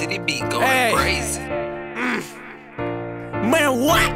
City beat going crazy. Man, what?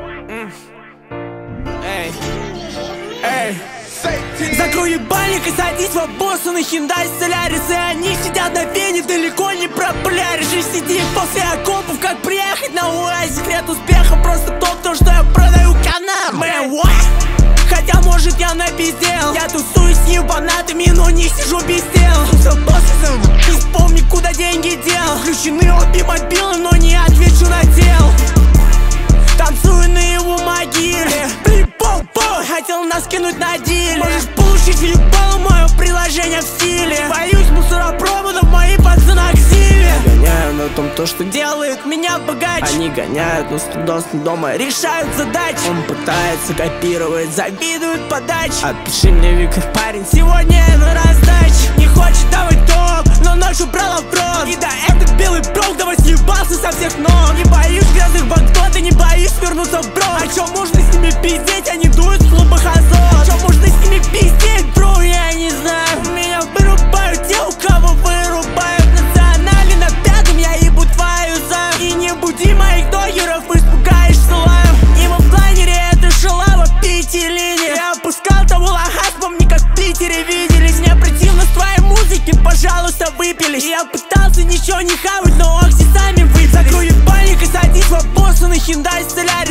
Закрой ебальник и садись в обоссу на Hyundai Solaris. И они сидят на вене, далеко не пропуляришь. И сидит после окопов, как приехать на УАЗе. Секрет успеха просто то, что я продаю канал. Man, what? Хотя, может, я напиздел. Я тусуюсь с ебанатами, но не сижу без дел. Не вспомни, куда деньги дел. Включены обе мобилы, но не отвечу на дел. Танцую на его могиле. Хотел нас кинуть на диле. Можешь получить въебало мое приложение в стиле. Боюсь мусоропроводов, мои пацаны активе. Гоняю на том, то, что делает меня богаче. Они гоняют, но студосно дома решают задачи. Он пытается копировать, завидует подачи. Отпиши мне, Виктор, парень, сегодня я на раздаче. Не хочет давать топ, но ночью брала в рот. И да, этот белый брок, давай съебался со всех ног. Не боюсь грязных банкнот и не боюсь вернуться в брод. А чё можно с ними пиздеть, они дуют в клубах Азот. Чё можно с ними пиздеть, бро, я не знаю. Меня вырубают те, у кого вырубают. Национали на пятом, я ебу твою за. И не буди моих догеров, испугаешься лаем. И в оффлайнере это шалава пятилиния. Я опускал того лоха, вспомни, как в Питере виделись. Мне противно с твоей музыки, пожалуйста, выпились. Я пытался ничего не хавать, но окси сами выпились. Закрой ебальник и садись в обоссу на Hyundai Solaris.